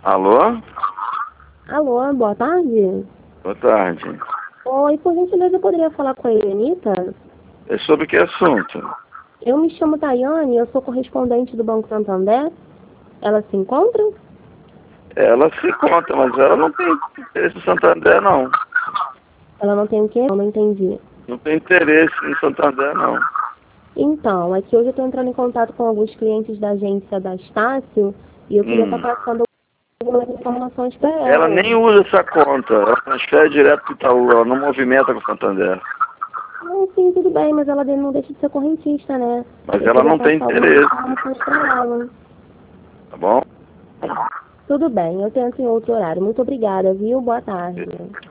Alô? Alô, boa tarde. Boa tarde. Oi, por gentileza, eu poderia falar com a Helenita? É sobre que assunto? Eu me chamo Tayane, eu sou correspondente do Banco Santander. Ela se encontra? Ela se conta, mas ela não tem interesse no Santander, não. Ela não tem o quê? Eu não entendi. Não tem interesse no Santander, não. Então, é que hoje eu estou entrando em contato com alguns clientes da agência da Estácio e eu queria estar passando algumas informações para ela. Ela nem usa essa conta. Ela transfere direto para o Itaú. Ela não movimenta com o Santander. Ah, sim, tudo bem, mas ela não deixa de ser correntista, né? Mas Eu ela queria não tem passar algumas interesse. informações para ela. Tá bom? Tudo bem, eu tento em outro horário. Muito obrigada, viu? Boa tarde.